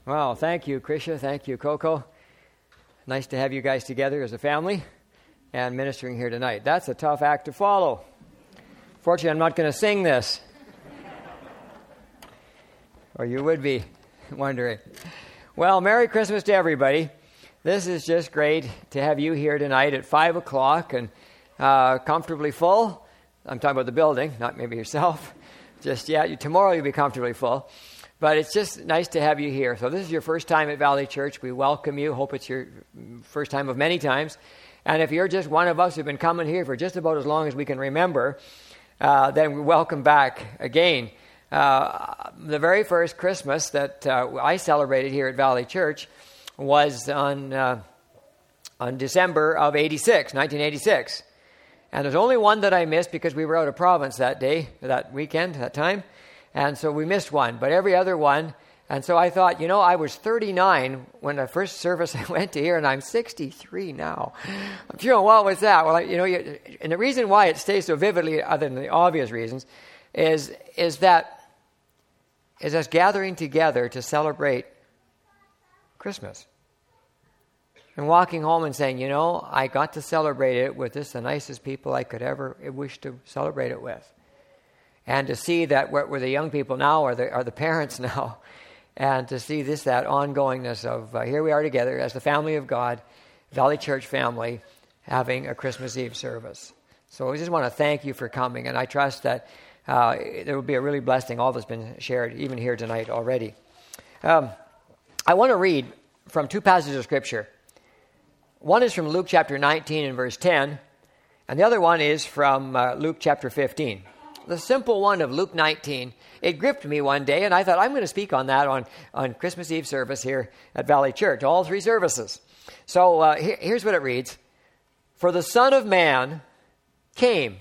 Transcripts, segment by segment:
Well, thank you, Krisha. Thank you, Coco. Nice to have you guys together as a family and ministering here tonight. That's a tough act to follow. Fortunately, I'm not going to sing this. Or you would be wondering. Well, Merry Christmas to everybody. This is just great to have you here tonight at 5 o'clock and comfortably full. I'm talking about the building, not maybe yourself. Tomorrow you'll be comfortably full. But it's just nice to have you here. So this is your first time at Valley Church. We welcome you. Hope it's your first time of many times. And if you're just one of us who've been coming here for just about as long as we can remember, then we welcome back again. The very first Christmas that I celebrated here at Valley Church was on December of 1986. And there's only one that I missed because we were out of province that time. And so we missed one, but every other one. And so I thought, I was 39 when the first service I went to here, and I'm 63 now. I'm feeling, what was that? Well, and the reason why it stays so vividly, other than the obvious reasons, is us gathering together to celebrate Christmas. And walking home and saying, I got to celebrate it with the nicest people I could ever wish to celebrate it with. And to see that we're the young people now are the parents now. And to see that ongoingness of here we are together as the family of God, Valley Church family, having a Christmas Eve service. So I just want to thank you for coming. And I trust that there will be a really blessing. All that's been shared, even here tonight already. I want to read from two passages of Scripture. One is from Luke chapter 19 and verse 10. And the other one is from Luke chapter 15. The simple one of Luke 19, it gripped me one day, and I thought, I'm going to speak on that on Christmas Eve service here at Valley Church, all three services. So here's what it reads. For the Son of Man came.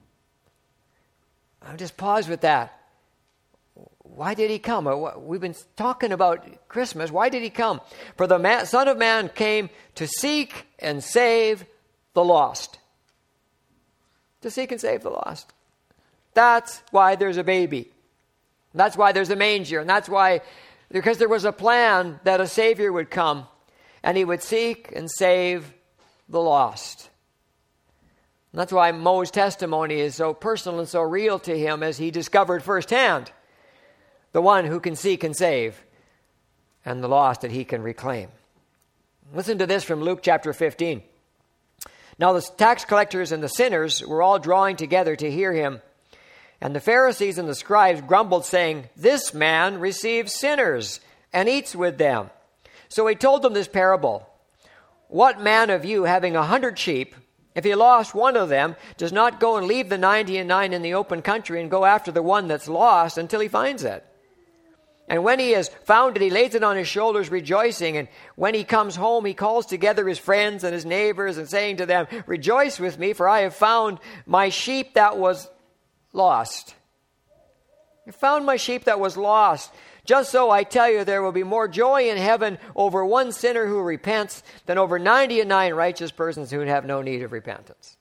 I'll just pause with that. Why did he come? We've been talking about Christmas. Why did he come? For the Son of Man came to seek and save the lost. To seek and save the lost. That's why there's a baby. That's why there's a manger. And that's why, because there was a plan that a Savior would come and he would seek and save the lost. And that's why Mo's testimony is so personal and so real to him, as he discovered firsthand the one who can seek and save and the lost that he can reclaim. Listen to this from Luke chapter 15. Now the tax collectors and the sinners were all drawing together to hear him. And the Pharisees and the scribes grumbled, saying, This man receives sinners and eats with them. So he told them this parable. What man of you, having 100 sheep, if he lost one of them, does not go and leave the 99 in the open country and go after the one that's lost until he finds it? And when he has found it, he lays it on his shoulders, rejoicing. And when he comes home, he calls together his friends and his neighbors, and saying to them, Rejoice with me, for I have found my sheep that was lost. I found my sheep that was lost. Just so I tell you, there will be more joy in heaven over one sinner who repents than over 99 righteous persons who have no need of repentance.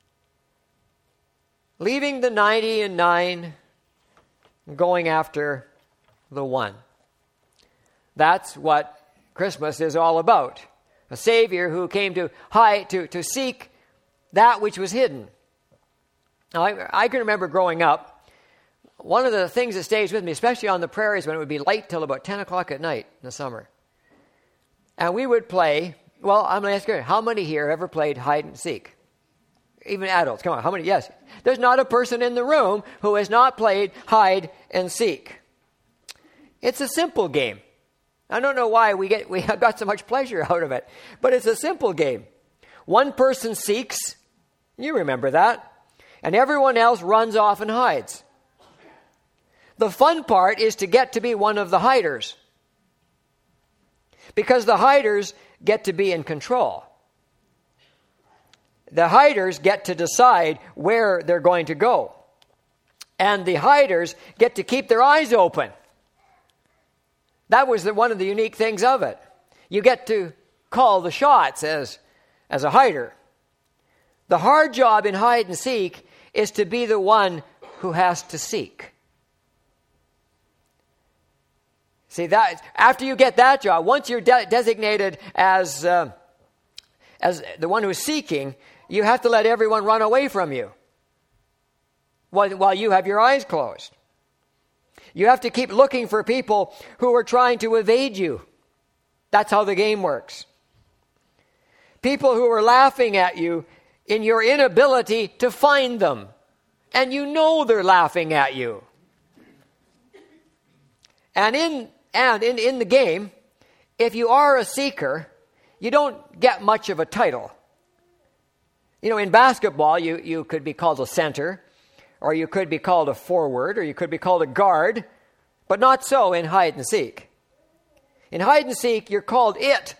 Leaving the 99, going after the one. That's what Christmas is all about. A Savior who came to seek that which was hidden. Now, I can remember growing up, one of the things that stays with me, especially on the prairies when it would be light till about 10 o'clock at night in the summer. And we would play, well, I'm going to ask you, how many here have ever played hide and seek? Even adults, come on, how many? Yes. There's not a person in the room who has not played hide and seek. It's a simple game. I don't know why we got so much pleasure out of it, but it's a simple game. One person seeks, you remember that, and everyone else runs off and hides. The fun part is to get to be one of the hiders, because the hiders get to be in control. The hiders get to decide where they're going to go, and the hiders get to keep their eyes open. That was one of the unique things of it. You get to call the shots as a hider. The hard job in hide and seek is to be the one who has to seek. See, that after you get that job, once you're designated as the one who's seeking, you have to let everyone run away from you while you have your eyes closed. You have to keep looking for people who are trying to evade you. That's how the game works. People who are laughing at you in your inability to find them. And you know they're laughing at you. And in the game, if you are a seeker, you don't get much of a title. You know, in basketball, you could be called a center, or you could be called a forward, or you could be called a guard, but not so in hide and seek. In hide and seek, you're called it.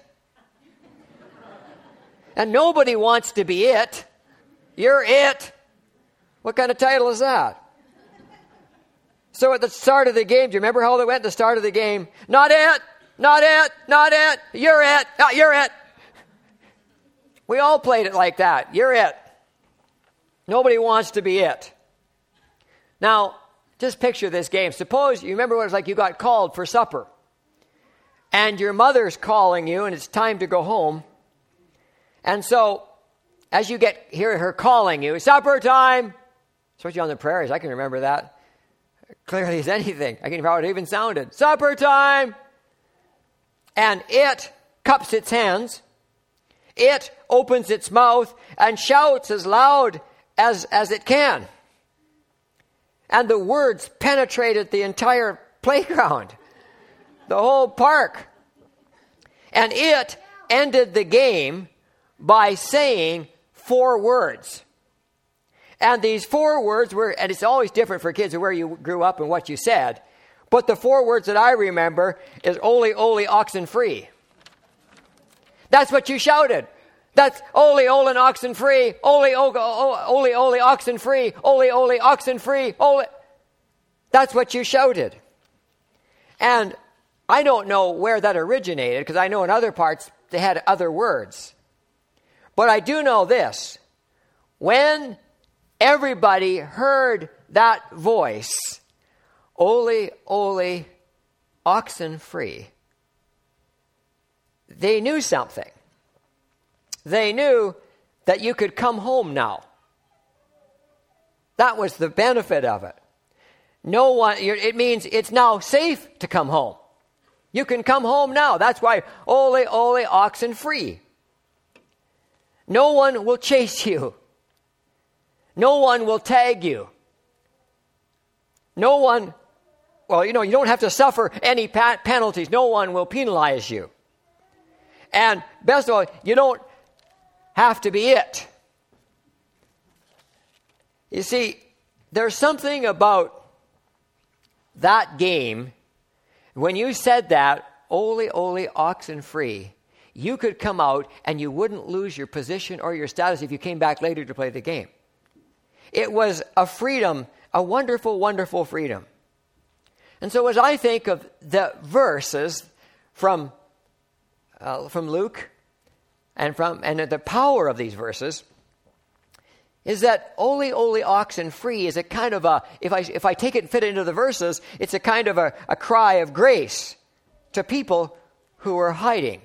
And nobody wants to be it. You're it. What kind of title is that? So at the start of the game, do you remember how they went at the start of the game? Not it, not it, not it, you're it, you're it. We all played it like that. You're it. Nobody wants to be it. Now, just picture this game. Suppose, you remember what it was like, you got called for supper. And your mother's calling you, and it's time to go home. And so, as you hear her calling you, supper time, especially on the prairies, I can remember that clearly as anything. I can remember how it even sounded. Supper time! And it cups its hands. It opens its mouth and shouts as loud as it can. And the words penetrated the entire playground, the whole park. And it ended the game by saying 4 words. And these 4 words were, and it's always different for kids of where you grew up and what you said, but the 4 words that I remember is "Ole, ole, oxen free." That's what you shouted. That's "Ole, ole, oxen free, ole, ole, ole, oxen free, ole, ole, oxen free, ole." That's what you shouted. And I don't know where that originated, because I know in other parts they had other words. But I do know this. When everybody heard that voice, "Ole, ole, oxen free," they knew something. They knew that you could come home now. That was the benefit of it. It means it's now safe to come home. You can come home now. That's why "Ole, ole, oxen free." No one will chase you. No one will tag you. No one, you don't have to suffer any penalties. No one will penalize you. And best of all, you don't have to be it. You see, there's something about that game. When you said that, "Ole, ole, oxen free," you could come out and you wouldn't lose your position or your status if you came back later to play the game. It was a freedom, a wonderful, wonderful freedom. And so as I think of the verses from Luke and the power of these verses, is that "Ole, ole, oxen free" is a kind of if I take it and fit it into the verses, it's a kind of a cry of grace to people who are hiding.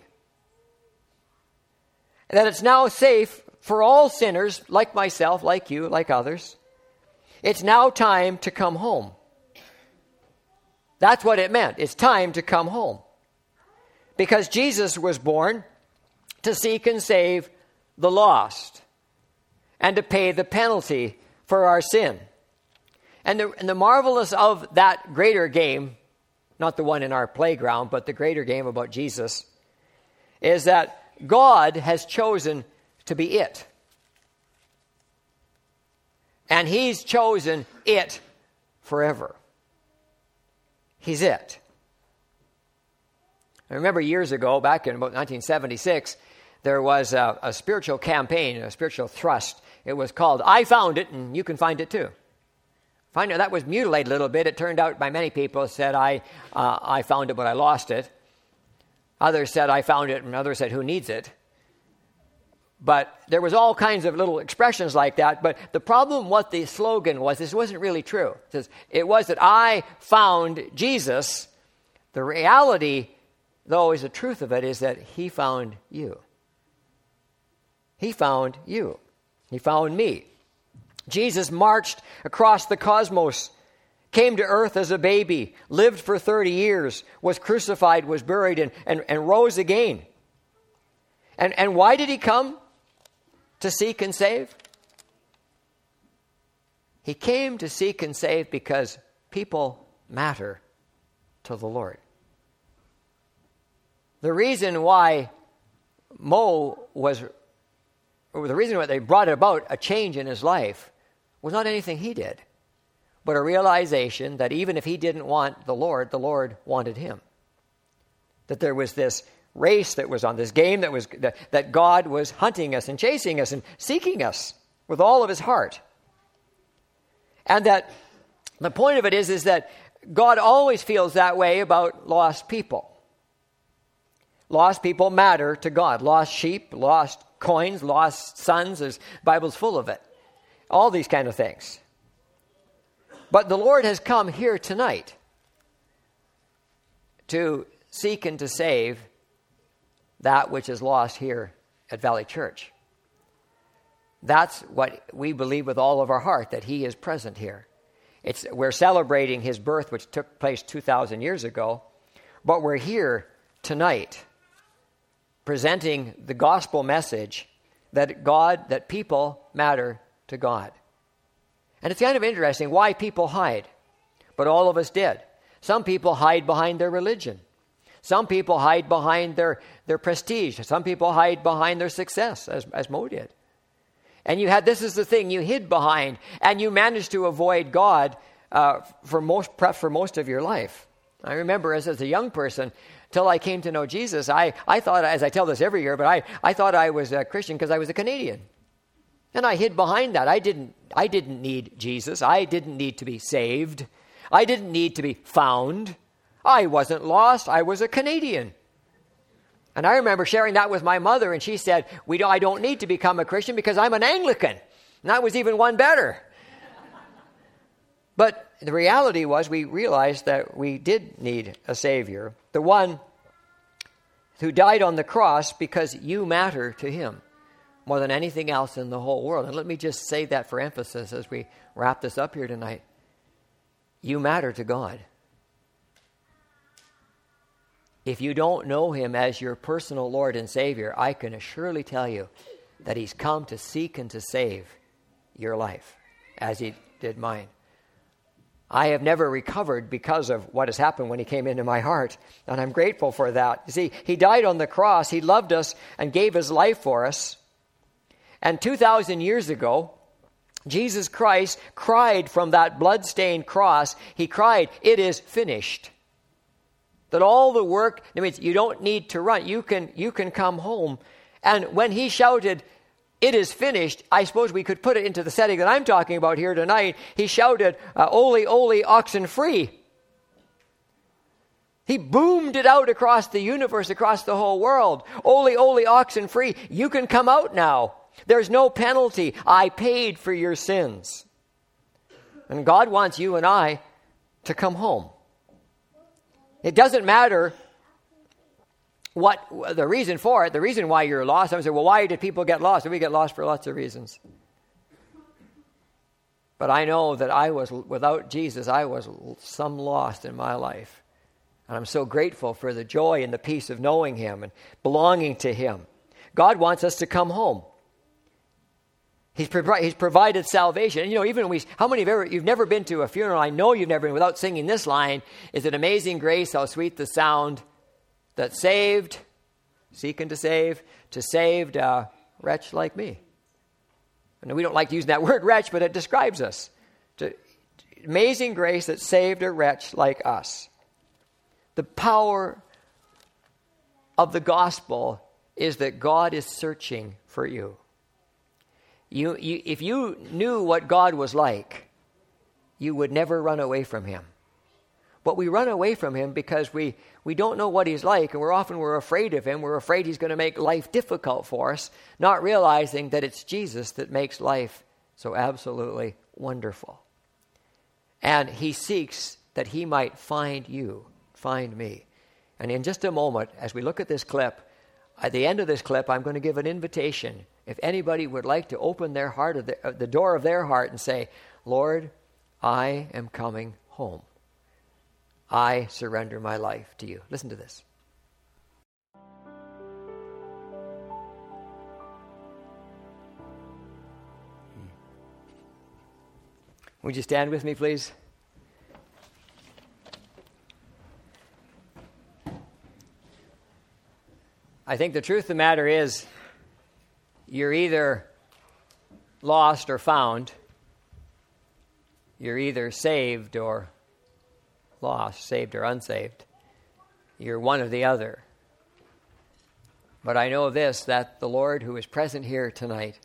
That it's now safe for all sinners, like myself, like you, like others. It's now time to come home. That's what it meant. It's time to come home. Because Jesus was born to seek and save the lost and to pay the penalty for our sin. And the marvelous of that greater game, not the one in our playground, but the greater game about Jesus, is that God has chosen to be it. And He's chosen it forever. He's it. I remember years ago, back in about 1976, there was a spiritual campaign, a spiritual thrust. It was called "I Found It," and you can find it too. That was mutilated a little bit. It turned out by many people said, I found it, but I lost it. Others said, "I found it," and others said, "Who needs it?" But there was all kinds of little expressions like that. But the problem, what the slogan was, this wasn't really true. It was that I found Jesus, The reality, though, is the truth of it, is that he found you. He found you. He found me. Jesus marched across the cosmos, came to earth as a baby, lived for 30 years, was crucified, was buried, and rose again. And why did he come? To seek and save? He came to seek and save because people matter to the Lord. The reason why the reason why they brought about a change in his life was not anything he did, but a realization that even if he didn't want the Lord wanted him. That there was this race that was on, this game that God was hunting us and chasing us and seeking us with all of his heart. And that the point of it is that God always feels that way about lost people. Lost people matter to God. Lost sheep, lost coins, lost sons, the Bible's full of it. All these kind of things. But the Lord has come here tonight to seek and to save that which is lost here at Valley Church. That's what we believe with all of our heart, that he is present here. We're celebrating his birth, which took place 2,000 years ago, but we're here tonight presenting the gospel message that people matter to God. And it's kind of interesting why people hide, but all of us did. Some people hide behind their religion. Some people hide behind their prestige. Some people hide behind their success, as Mo did. And this is the thing you hid behind, and you managed to avoid God for most of your life. I remember as a young person, till I came to know Jesus, I thought, as I tell this every year, but I thought I was a Christian because I was a Canadian. And I hid behind that. I didn't need Jesus. I didn't need to be saved. I didn't need to be found. I wasn't lost. I was a Canadian. And I remember sharing that with my mother, and she said, I don't need to become a Christian because I'm an Anglican. And that was even one better. But the reality was we realized that we did need a Savior, the one who died on the cross because you matter to him more than anything else in the whole world. And let me just say that for emphasis as we wrap this up here tonight. You matter to God. If you don't know him as your personal Lord and Savior, I can surely tell you that he's come to seek and to save your life, as he did mine. I have never recovered because of what has happened when he came into my heart, and I'm grateful for that. You see, he died on the cross, he loved us and gave his life for us. And 2,000 years ago, Jesus Christ cried from that blood-stained cross, he cried, "It is finished." That all the work, that means you don't need to run. You can come home. And when he shouted, "It is finished," I suppose we could put it into the setting that I'm talking about here tonight. He shouted, "Ole, ole, oxen free." He boomed it out across the universe, across the whole world. "Ole, ole, oxen free. You can come out now. There's no penalty. I paid for your sins." And God wants you and I to come home. It doesn't matter what the reason for it, the reason why you're lost. Some say, well, why did people get lost? We get lost for lots of reasons. But I know that without Jesus, I was some lost in my life. And I'm so grateful for the joy and the peace of knowing him and belonging to him. God wants us to come home. He's provided salvation. And even how many you've never been to a funeral? I know you've never been without singing this line. Is it amazing grace, how sweet the sound that saved, seeking to saved a wretch like me. And we don't like using that word wretch, but it describes us. Amazing grace that saved a wretch like us. The power of the gospel is that God is searching for you. If you knew what God was like, you would never run away from him. But we run away from him because we don't know what he's like, and we're afraid of him. We're afraid he's going to make life difficult for us, not realizing that it's Jesus that makes life so absolutely wonderful. And he seeks that he might find you, find me. And in just a moment, as we look at this clip, at the end of this clip, I'm going to give an invitation. If anybody would like to open their heart, the door of their heart, and say, Lord, I am coming home. I surrender my life to you. Listen to this. Would you stand with me, please? I think the truth of the matter is you're either lost or found. You're either saved or lost, saved or unsaved. You're one or the other. But I know this, that the Lord who is present here tonight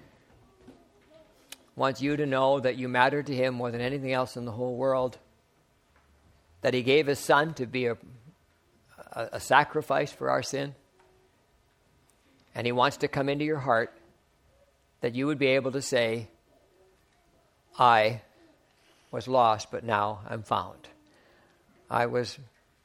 wants you to know that you matter to him more than anything else in the whole world, that he gave his son to be a sacrifice for our sin, and he wants to come into your heart, that you would be able to say, I was lost, but now I'm found. I was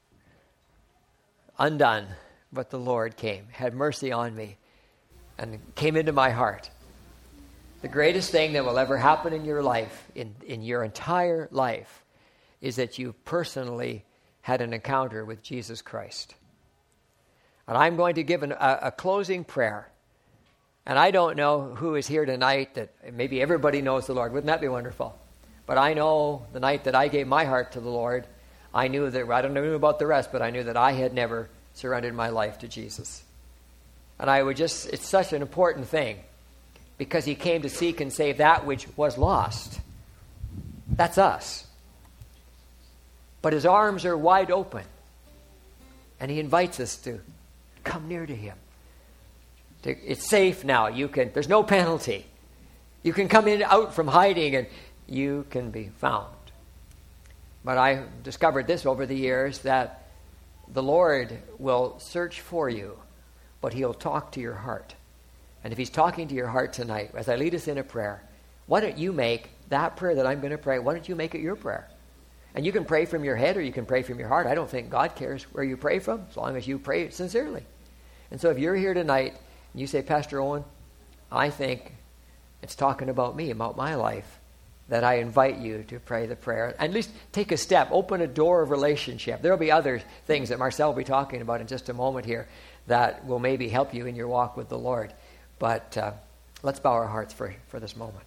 undone, but the Lord came, had mercy on me, and came into my heart. The greatest thing that will ever happen in your life, in your entire life, is that you personally had an encounter with Jesus Christ. And I'm going to give a closing prayer. And I don't know who is here tonight that maybe everybody knows the Lord. Wouldn't that be wonderful? But I know the night that I gave my heart to the Lord, I knew that, I don't know about the rest, but I knew that I had never surrendered my life to Jesus. And it's such an important thing, because he came to seek and save that which was lost. That's us. But his arms are wide open, and he invites us to come near to him. It's safe now. There's no penalty. You can come out from hiding, and you can be found. But I discovered this over the years, that the Lord will search for you, but he'll talk to your heart. And if he's talking to your heart tonight, as I lead us in a prayer, why don't you make that prayer that I'm going to pray, why don't you make it your prayer? And you can pray from your head or you can pray from your heart. I don't think God cares where you pray from, as long as you pray sincerely. And so if you're here tonight and you say, Pastor Owen, I think it's talking about me, about my life, that I invite you to pray the prayer. At least take a step, open a door of relationship. There will be other things that Marcel will be talking about in just a moment here that will maybe help you in your walk with the Lord. But let's bow our hearts for this moment.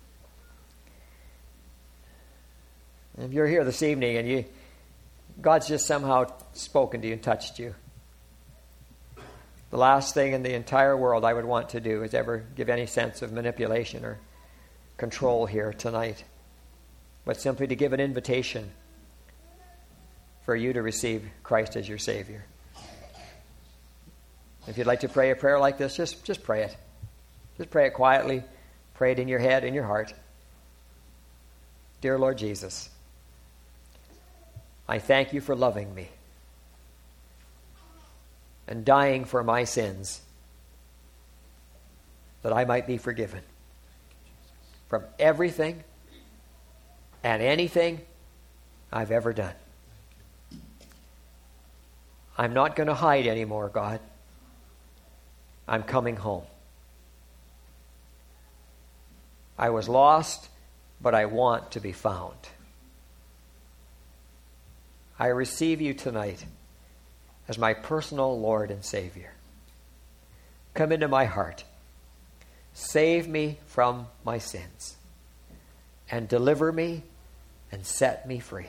If you're here this evening and God's just somehow spoken to you and touched you, the last thing in the entire world I would want to do is ever give any sense of manipulation or control here tonight, but simply to give an invitation for you to receive Christ as your Savior. If you'd like to pray a prayer like this, just pray it. Just pray it quietly. Pray it in your head, in your heart. Dear Lord Jesus, I thank you for loving me and dying for my sins, that I might be forgiven from everything and anything I've ever done. I'm not going to hide anymore, God. I'm coming home. I was lost, but I want to be found. I receive you tonight as my personal Lord and Savior. Come into my heart. Save me from my sins. And deliver me and set me free.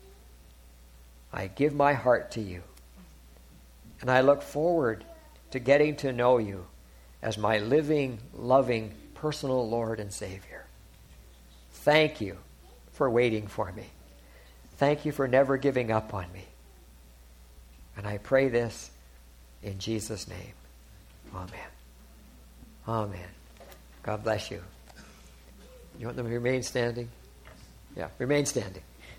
I give my heart to you. And I look forward to getting to know you as my living, loving, personal Lord and Savior. Thank you for waiting for me. Thank you for never giving up on me. And I pray this in Jesus' name. Amen. Amen. God bless you. You want them to remain standing? Yeah, remain standing.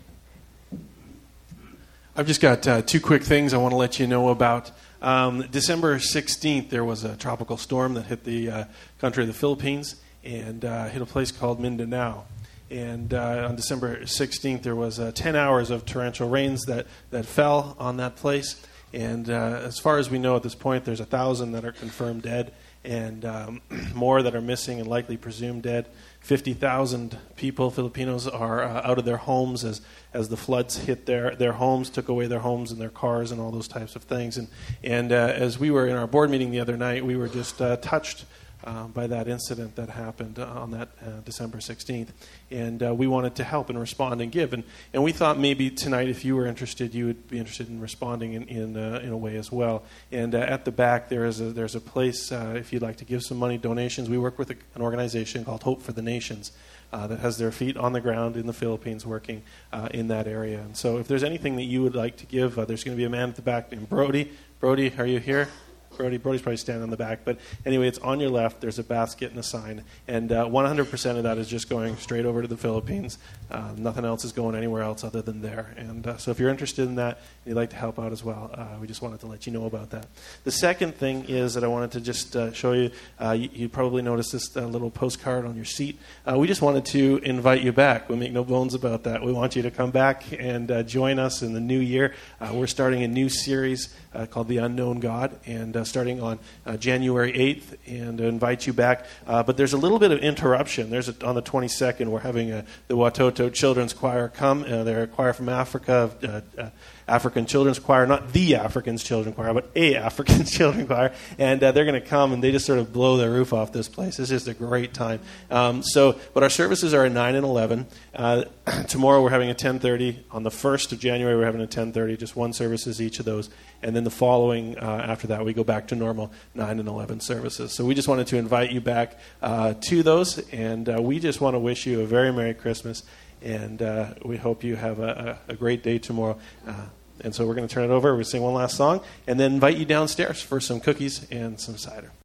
I've just got two quick things I want to let you know about. December 16th, there was a tropical storm that hit the country of the Philippines and hit a place called Mindanao. And on December 16th, there was 10 hours of torrential rains that fell on that place. And as far as we know at this point, there's 1,000 that are confirmed dead, and more that are missing and likely presumed dead. 50,000 people, Filipinos, are out of their homes as the floods hit their homes, took away their homes and their cars and all those types of things. And as we were in our board meeting the other night, we were just touched by that incident that happened on that December 16th. And we wanted to help and respond and give. And we thought maybe tonight, if you were interested, you would be interested in responding in a way as well. And at the back, there's a place, if you'd like to give some money, donations. We work with an organization called Hope for the Nations that has their feet on the ground in the Philippines working in that area. And so if there's anything that you would like to give, there's going to be a man at the back named Brody. Brody, are you here? Brody's probably standing on the back. But anyway, it's on your left. There's a basket and a sign. And 100% of that is just going straight over to the Philippines. Nothing else is going anywhere else other than there. And so if you're interested in that and you'd like to help out as well, we just wanted to let you know about that. The second thing is that I wanted to just show you, you probably noticed this little postcard on your seat. We just wanted to invite you back. We make no bones about that. We want you to come back and join us in the new year. We're starting a new series called The Unknown God, and starting on January 8th, and invite you back. But there's a little bit of interruption. On the 22nd, we're having the Watoto Children's Choir come. They're a choir from Africa, African Children's Choir, not the African Children's Choir, but a African Children's Choir. And they're going to come, and they just sort of blow the roof off this place. It's just a great time. But our services are at 9 and 11. Tomorrow we're having a 10:30. On the 1st of January, we're having a 10:30, just one services each of those. And then the following, after that, we go back to normal 9 and 11 services. So we just wanted to invite you back to those, and we just want to wish you a very Merry Christmas, and we hope you have a great day tomorrow. And so we're going to turn it over. We're going to sing one last song, and then invite you downstairs for some cookies and some cider.